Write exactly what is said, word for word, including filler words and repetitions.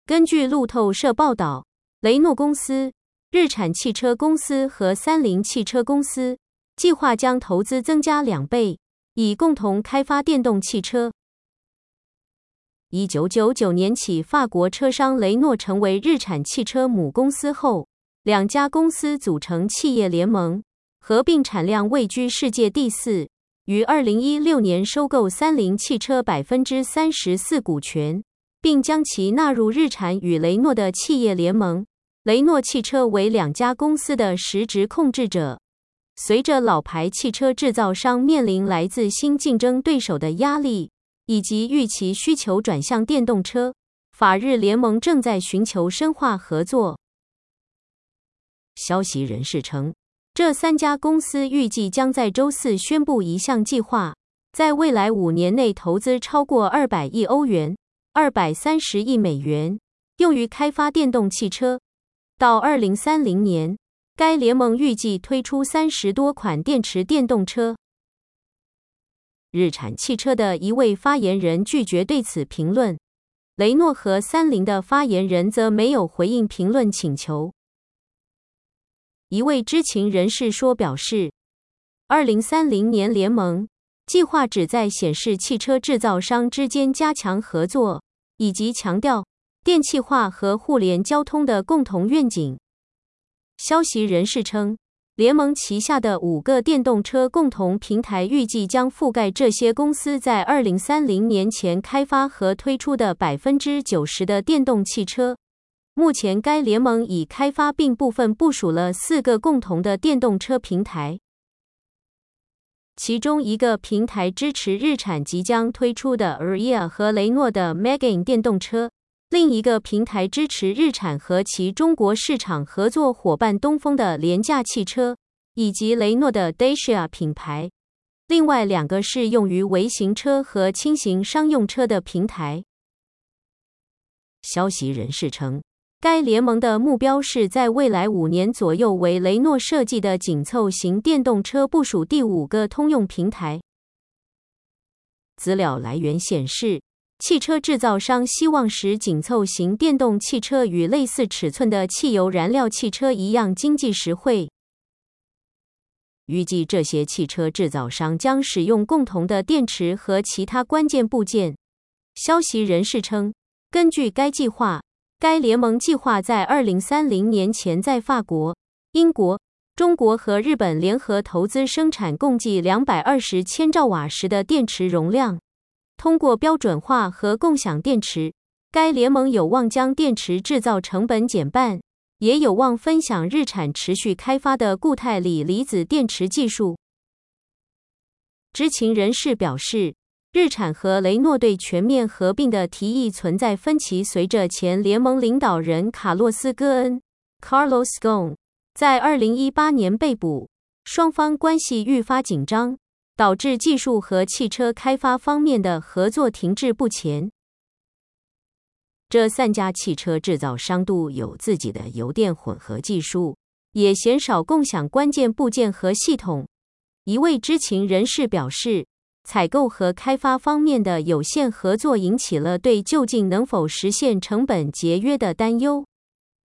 根据路透社报道，雷诺公司、日产汽车公司和三菱汽车公司计划将投资增加两倍，以共同开发电动汽车。一九九九年起，法国车商雷诺成为日产汽车母公司后，两家公司组成企业联盟，合并产量位居世界第四，于二零一六年收购三菱汽车 百分之三十四 股权，并将其纳入日产与雷诺的企业联盟。雷诺汽车为两家公司的实质控制者。随着老牌汽车制造商面临来自新竞争对手的压力，以及预期需求转向电动车，法日联盟正在寻求深化合作。消息人士称，这三家公司预计将在周四宣布一项计划，在未来五年内投资超过二百亿欧元、二百三十亿美元，用于开发电动汽车。到二零三零年，该联盟预计推出三十多款电池电动车。日产汽车的一位发言人拒绝对此评论，雷诺和三菱的发言人则没有回应评论请求。一位知情人士说表示，二零三零年联盟计划旨在显示汽车制造商之间加强合作，以及强调电气化和互联交通的共同愿景。消息人士称，联盟旗下的五个电动车共同平台预计将覆盖这些公司在二零三零年前开发和推出的 百分之九十 的电动汽车。目前该联盟已开发并部分部署了四个共同的电动车平台，其中一个平台支持日产即将推出的 A R I A 和雷诺的 Megane 电动车，另一个平台支持日产和其中国市场合作伙伴东风的廉价汽车，以及雷诺的 Dacia 品牌。另外两个是用于微型车和轻型商用车的平台。消息人士称，该联盟的目标是在未来五年左右为雷诺设计的紧凑型电动车部署第五个通用平台。资料来源显示，汽车制造商希望使紧凑型电动汽车与类似尺寸的汽油燃料汽车一样经济实惠。预计这些汽车制造商将使用共同的电池和其他关键部件。消息人士称，根据该计划，该联盟计划在二零三零年前在法国、英国、中国和日本联合投资生产共计两百二十千兆瓦时的电池容量。通过标准化和共享电池，该联盟有望将电池制造成本减半，也有望分享日产持续开发的固态锂离子电池技术。知情人士表示，日产和雷诺对全面合并的提议存在分歧，随着前联盟领导人卡洛斯·戈恩 （Carlos Ghosn） 在二零一八年被捕，双方关系愈发紧张，导致技术和汽车开发方面的合作停滞不前。这三家汽车制造商都有自己的油电混合技术，也鲜少共享关键部件和系统。一位知情人士表示，采购和开发方面的有限合作引起了对究竟能否实现成本节约的担忧。